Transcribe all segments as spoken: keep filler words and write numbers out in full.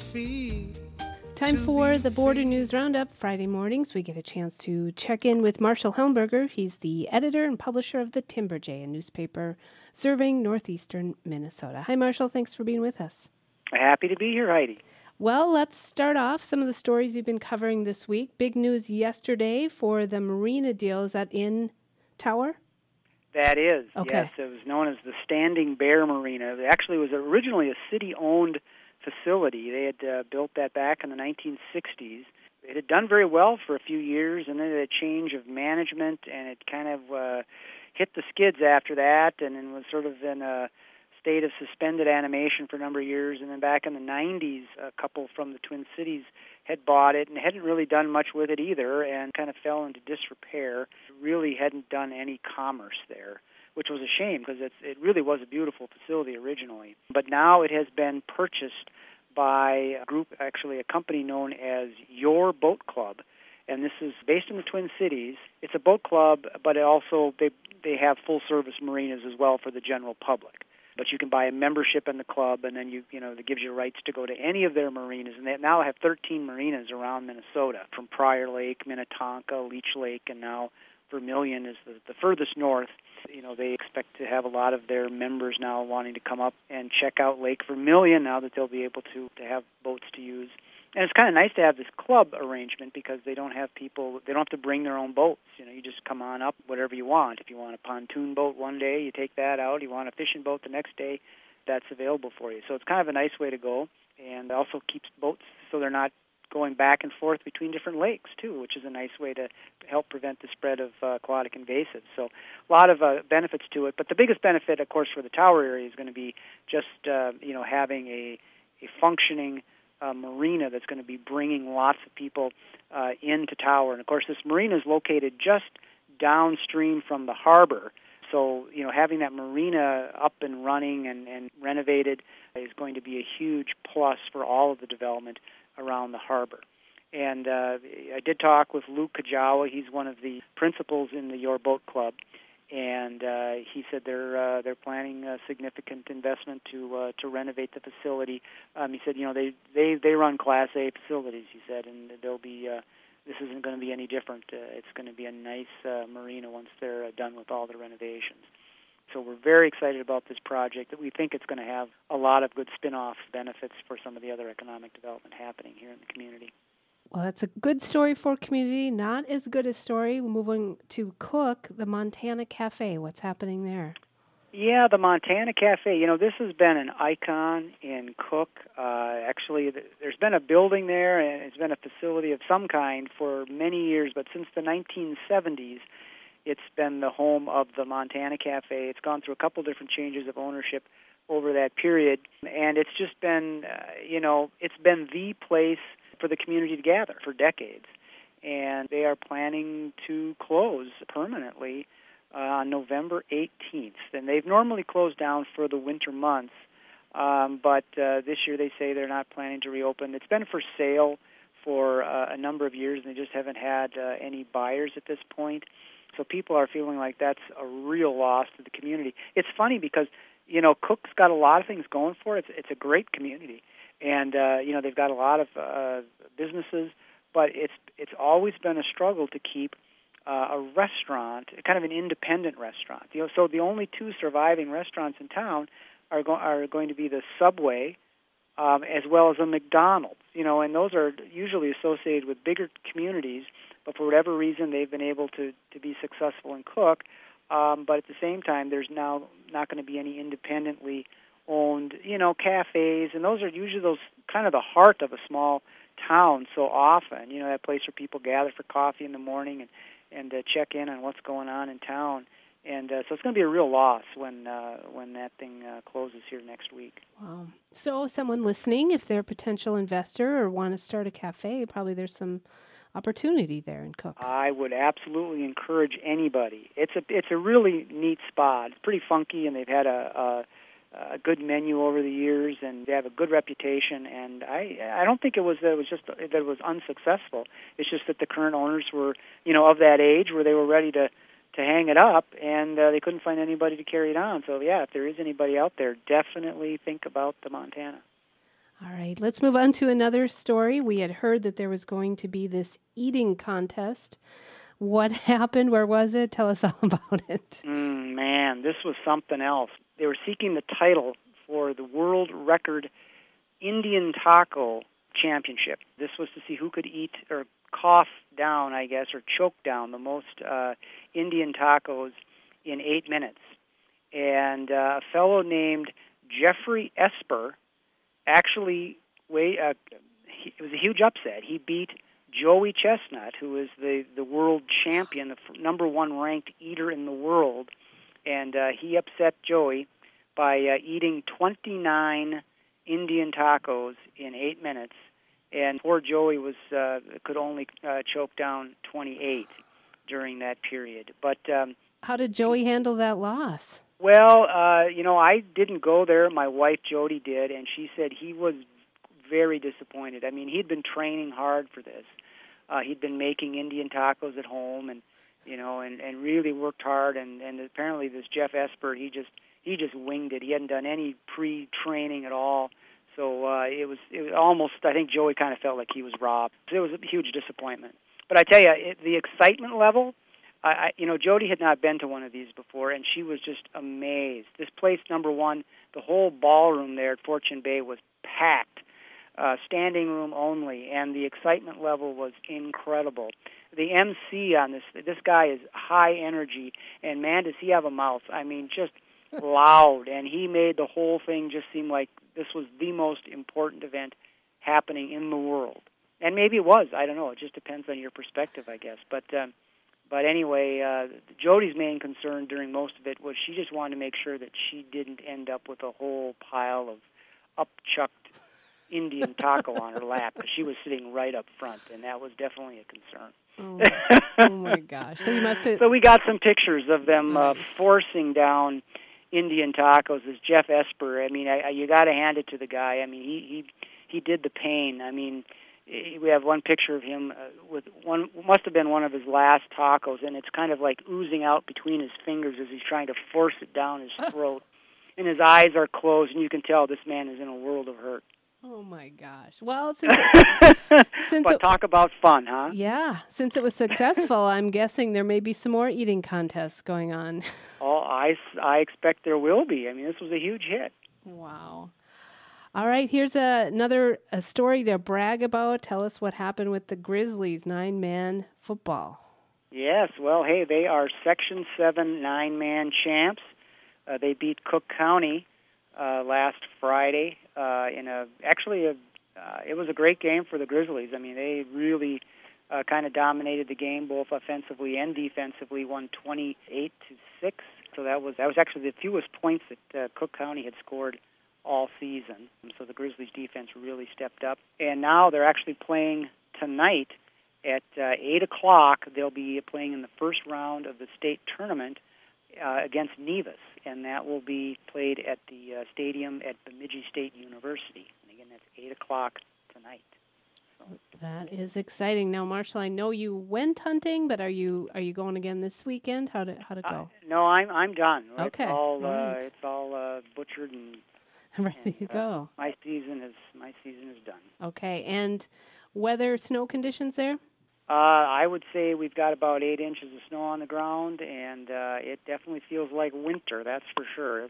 feet. Time for the Border News Roundup. Friday mornings, we get a chance to check in with Marshall Helmberger. He's the editor and publisher of the Timber Jay, a newspaper serving northeastern Minnesota. Hi, Marshall. Thanks for being with us. Happy to be here, Heidi. Well, let's start off some of the stories you've been covering this week. Big news yesterday for the marina deal. Is that in Tower? That is, okay. Yes. It was known as the Standing Bear Marina. It actually was originally a city-owned facility. They had uh, built that back in the nineteen sixties. It had done very well for a few years, and then it had a change of management, and it kind of uh, hit the skids after that, and then was sort of in a state of suspended animation for a number of years. And then back in the nineties, a couple from the Twin Cities had bought it and hadn't really done much with it either, and kind of fell into disrepair. Really hadn't done any commerce there, which was a shame because it's, it really was a beautiful facility originally. But now it has been purchased by a group, actually a company known as Your Boat Club, and this is based in the Twin Cities. It's a boat club, but it also they they have full-service marinas as well for the general public. But you can buy a membership in the club, and then you you know it gives you rights to go to any of their marinas. And they now have thirteen marinas around Minnesota, from Prior Lake, Minnetonka, Leech Lake, and now Vermilion is the, the furthest north. You know, they expect to have a lot of their members now wanting to come up and check out Lake Vermilion now that they'll be able to, to have boats to use. And it's kind of nice to have this club arrangement because they don't have people, they don't have to bring their own boats. You know, you just come on up whatever you want. If you want a pontoon boat one day, you take that out. You want a fishing boat the next day, that's available for you. So it's kind of a nice way to go, and also keeps boats so they're not going back and forth between different lakes, too, which is a nice way to help prevent the spread of uh, aquatic invasives. So a lot of uh, benefits to it. But the biggest benefit, of course, for the Tower area is going to be just, uh, you know, having a, a functioning uh, marina that's going to be bringing lots of people uh, into Tower. And, of course, this marina is located just downstream from the harbor. So, you know, having that marina up and running and, and renovated is going to be a huge plus for all of the development around the harbor. And uh, I did talk with Luke Kajawa. He's one of the principals in the Your Boat Club, and uh, he said they're uh, they're planning a significant investment to uh, to renovate the facility. Um, he said, you know, they, they, they run Class A facilities. He said, and they'll be uh, this isn't going to be any different. Uh, it's going to be a nice uh, marina once they're uh, done with all the renovations. So we're very excited about this project. That we think it's going to have a lot of good spin-off benefits for some of the other economic development happening here in the community. Well, that's a good story for community. Not as good a story. We're moving to Cook, the Montana Cafe. What's happening there? Yeah, the Montana Cafe. You know, this has been an icon in Cook. Uh, actually, there's been a building there, and it's been a facility of some kind for many years. But since the nineteen seventies, it's been the home of the Montana Cafe. It's gone through a couple different changes of ownership over that period, and it's just been, uh, you know, it's been the place for the community to gather for decades. And they are planning to close permanently uh, on November eighteenth. And they've normally closed down for the winter months, um, but uh, this year they say they're not planning to reopen. It's been for sale for uh, a number of years, and they just haven't had uh, any buyers at this point. So people are feeling like that's a real loss to the community. It's funny because, you know, Cook's got a lot of things going for it. It's, it's a great community. And, uh, you know, they've got a lot of uh, businesses, but it's it's always been a struggle to keep uh, a restaurant, kind of an independent restaurant. You know, so the only two surviving restaurants in town are, go- are going to be the Subway um, as well as a McDonald's. You know, and those are usually associated with bigger communities, but for whatever reason they've been able to, to be successful in Cook. Um, but at the same time, there's now not going to be any independently owned, you know, cafes, and those are usually those kind of the heart of a small town so often, you know, that place where people gather for coffee in the morning and, and uh, check in on what's going on in town. And uh, so it's going to be a real loss when uh, when that thing uh, closes here next week. Wow. So someone listening, if they're a potential investor or want to start a cafe, probably there's some opportunity there in Cook. I would absolutely encourage anybody. It's a it's a really neat spot. It's pretty funky, and they've had a, a, a good menu over the years, and they have a good reputation. And I I don't think it was that it was just that it was unsuccessful. It's just that the current owners were, you know, of that age where they were ready to. to hang it up, and uh, they couldn't find anybody to carry it on. So, yeah, if there is anybody out there, definitely think about the Montana. All right, let's move on to another story. We had heard that there was going to be this eating contest. What happened? Where was it? Tell us all about it. Mm, man, this was something else. They were seeking the title for the world record Indian taco championship. This was to see who could eat or cough down, I guess, or choke down the most uh, Indian tacos in eight minutes. And uh, a fellow named Jeffrey Esper actually, wait, uh, he, it was a huge upset. He beat Joey Chestnut, who is the, the world champion, the f- number one ranked eater in the world. And uh, he upset Joey by uh, eating twenty-nine Indian tacos in eight minutes. And poor Joey was uh, could only uh, choke down twenty-eight during that period. But um, how did Joey handle that loss? Well, uh, you know, I didn't go there. My wife Jody did, and she said he was very disappointed. I mean, he'd been training hard for this. Uh, he'd been making Indian tacos at home, and you know, and, and really worked hard. And, and apparently, this Jeff Esper, he just he just winged it. He hadn't done any pre-training at all. So uh, it was it was almost, I think Joey kind of felt like he was robbed. It was a huge disappointment. But I tell you, it, the excitement level, I, I, you know, Jody had not been to one of these before, and she was just amazed. This place, number one, the whole ballroom there at Fortune Bay was packed, uh, standing room only, and the excitement level was incredible. The M C on this, this guy is high energy, and man, does he have a mouth. I mean, just loud, and he made the whole thing just seem like this was the most important event happening in the world. And maybe it was. I don't know. It just depends on your perspective, I guess. But um, but anyway, uh, Jody's main concern during most of it was she just wanted to make sure that she didn't end up with a whole pile of upchucked Indian taco on her lap, because she was sitting right up front, and that was definitely a concern. Oh, oh my gosh! So you must have. So we got some pictures of them Nice. uh, forcing down Indian tacos. As Jeff Esper, I mean, I, I, you got to hand it to the guy. I mean, he he he did the pain. I mean, we have one picture of him uh, with one, must have been one of his last tacos, and it's kind of like oozing out between his fingers as he's trying to force it down his throat. And his eyes are closed, and you can tell this man is in a world of hurt. Oh my gosh! Well, since it, since but it, talk about fun, huh? yeah, since it was successful, I'm guessing there may be some more eating contests going on. Oh, I, I expect there will be. I mean, this was a huge hit. Wow. All right, here's a, another a story to brag about. Tell us what happened with the Grizzlies nine-man football. Yes, well, hey, they are Section seven nine-man champs. Uh, they beat Cook County uh, last Friday uh, in a actually a uh, it was a great game for the Grizzlies. I mean, they really uh, kind of dominated the game both offensively and defensively. Won twenty-eight to six. So that was that was actually the fewest points that uh, Cook County had scored all season. So the Grizzlies defense really stepped up. And now they're actually playing tonight at uh, eight o'clock. They'll be playing in the first round of the state tournament uh, against Nevis, and that will be played at the uh, stadium at Bemidji State University. And again, that's eight o'clock tonight. So. That is exciting. Now, Marshall, I know you went hunting, but are you are you going again this weekend? How to how to go? Uh, no, I'm I'm done. Okay, it's all, all uh, right. it's all uh, butchered and ready to and, uh, go. My season is my season is done. Okay, and weather, snow conditions there? Uh, I would say we've got about eight inches of snow on the ground, and uh, it definitely feels like winter. That's for sure.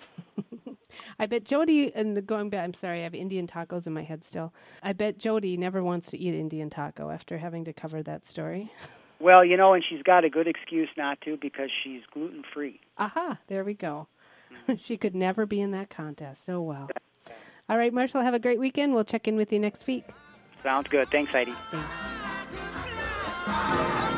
I bet Jody, and the, going back, I'm sorry, I have Indian tacos in my head still. I bet Jody never wants to eat Indian taco after having to cover that story. Well, you know, and she's got a good excuse not to because she's gluten-free. Aha, there we go. She could never be in that contest. Oh, well. All right, Marshall, have a great weekend. We'll check in with you next week. Sounds good. Thanks, Heidi. Thanks.